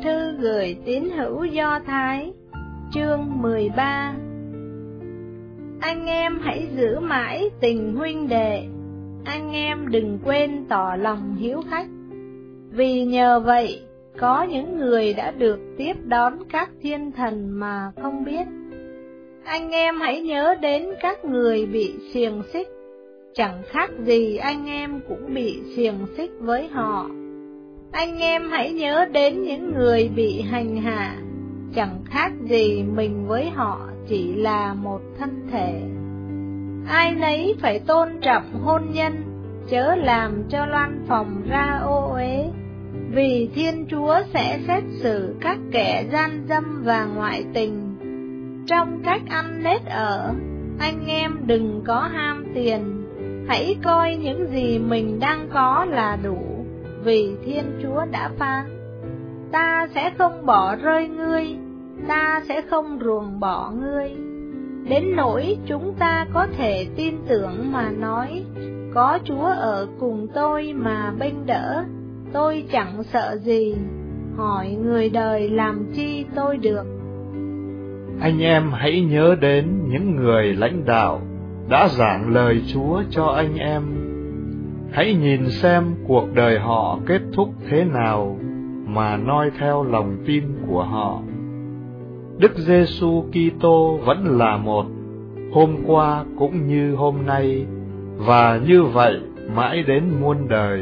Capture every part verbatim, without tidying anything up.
thư gửi tín hữu Do Thái, chương mười ba. Anh em hãy giữ mãi tình huynh đệ, anh em đừng quên tỏ lòng hiếu khách. Vì nhờ vậy, có những người đã được tiếp đón các thiên thần mà không biết. Anh em hãy nhớ đến các người bị xiềng xích, chẳng khác gì anh em cũng bị xiềng xích với họ. Anh em hãy nhớ đến những người bị hành hạ, chẳng khác gì mình với họ chỉ là một thân thể. Ai nấy phải tôn trọng hôn nhân, chớ làm cho loan phòng ra ô uế, vì Thiên Chúa sẽ xét xử các kẻ gian dâm và ngoại tình. Trong cách ăn nết ở, anh em đừng có ham tiền, hãy coi những gì mình đang có là đủ, vì Thiên Chúa đã phán: ta sẽ không bỏ rơi ngươi, ta sẽ không ruồng bỏ ngươi. Đến nỗi chúng ta có thể tin tưởng mà nói: có Chúa ở cùng tôi mà bênh đỡ, tôi chẳng sợ gì, hỏi người đời làm chi tôi được. Anh em hãy nhớ đến những người lãnh đạo đã giảng lời Chúa cho anh em. Hãy nhìn xem cuộc đời họ kết thúc thế nào mà noi theo lòng tin của họ. Đức Giêsu Kitô vẫn là một, hôm qua cũng như hôm nay, và như vậy mãi đến muôn đời.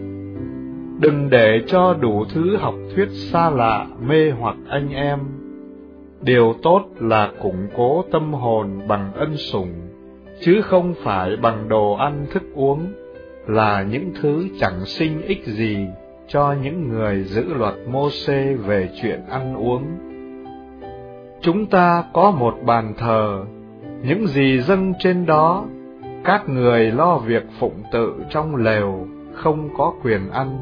Đừng để cho đủ thứ học thuyết xa lạ mê hoặc anh em. Điều tốt là củng cố tâm hồn bằng ân sủng, chứ không phải bằng đồ ăn thức uống, là những thứ chẳng sinh ích gì cho những người giữ luật Mô-sê về chuyện ăn uống. Chúng ta có một bàn thờ, những gì dâng trên đó, các người lo việc phụng tự trong lều không có quyền ăn.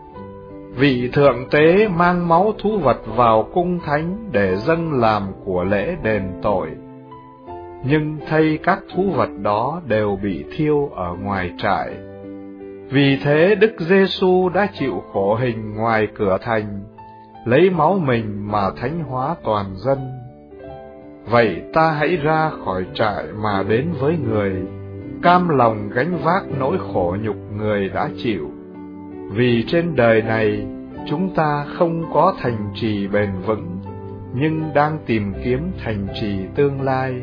Vị thượng tế mang máu thú vật vào cung thánh để dâng làm của lễ đền tội, nhưng thay các thú vật đó đều bị thiêu ở ngoài trại. Vì thế Đức Giêsu đã chịu khổ hình ngoài cửa thành, lấy máu mình mà thánh hóa toàn dân. Vậy ta hãy ra khỏi trại mà đến với người, cam lòng gánh vác nỗi khổ nhục người đã chịu. Vì trên đời này chúng ta không có thành trì bền vững, nhưng đang tìm kiếm thành trì tương lai.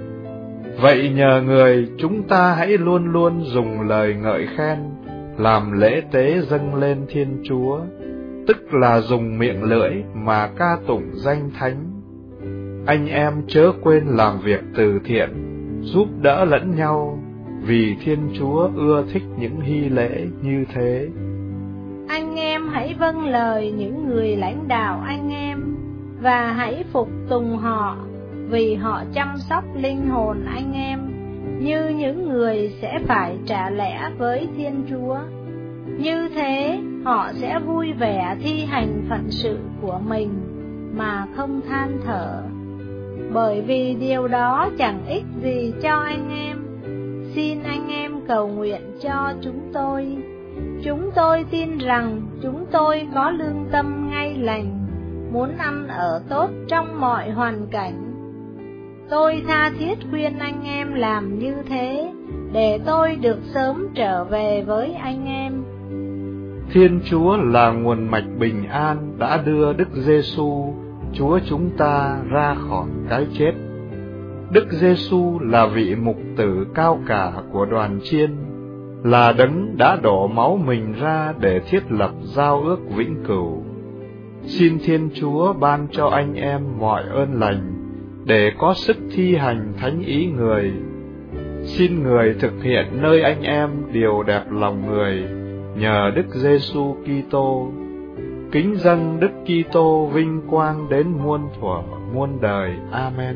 Vậy nhờ người, chúng ta hãy luôn luôn dùng lời ngợi khen, làm lễ tế dâng lên Thiên Chúa, tức là dùng miệng lưỡi mà ca tụng danh Thánh. Anh em chớ quên làm việc từ thiện, giúp đỡ lẫn nhau, vì Thiên Chúa ưa thích những hy lễ như thế. Anh em hãy vâng lời những người lãnh đạo anh em, và hãy phục tùng họ, vì họ chăm sóc linh hồn anh em, như những người sẽ phải trả lẽ với Thiên Chúa. Như thế, họ sẽ vui vẻ thi hành phận sự của mình, mà không than thở, bởi vì điều đó chẳng ích gì cho anh em. Xin anh em cầu nguyện cho chúng tôi. Chúng tôi tin rằng chúng tôi có lương tâm ngay lành, muốn ăn ở tốt trong mọi hoàn cảnh. Tôi tha thiết khuyên anh em làm như thế, để tôi được sớm trở về với anh em. Thiên Chúa là nguồn mạch bình an đã đưa Đức Giêsu, Chúa chúng ta ra khỏi cái chết. Đức Giêsu là vị mục tử cao cả của đoàn chiên, là đấng đã đổ máu mình ra để thiết lập giao ước vĩnh cửu. Xin Thiên Chúa ban cho anh em mọi ơn lành, để có sức thi hành thánh ý người. Xin người thực hiện nơi anh em điều đẹp lòng người, nhờ Đức Giêsu Kitô. Kính dâng Đức Kitô vinh quang đến muôn thuở muôn đời. Amen.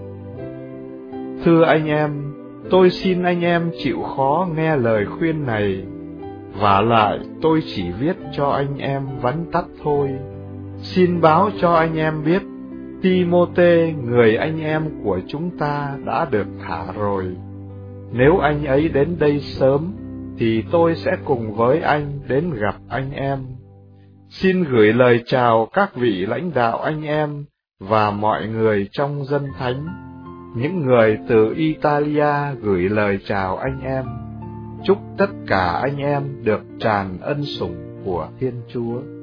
Thưa anh em, tôi xin anh em chịu khó nghe lời khuyên này. Vả lại tôi chỉ viết cho anh em vắn tắt thôi. Xin báo cho anh em biết, Ti-mô-tê, người anh em của chúng ta đã được thả rồi. Nếu anh ấy đến đây sớm, thì tôi sẽ cùng với anh đến gặp anh em. Xin gửi lời chào các vị lãnh đạo anh em và mọi người trong dân thánh. Những người từ Italia gửi lời chào anh em. Chúc tất cả anh em được tràn ân sủng của Thiên Chúa.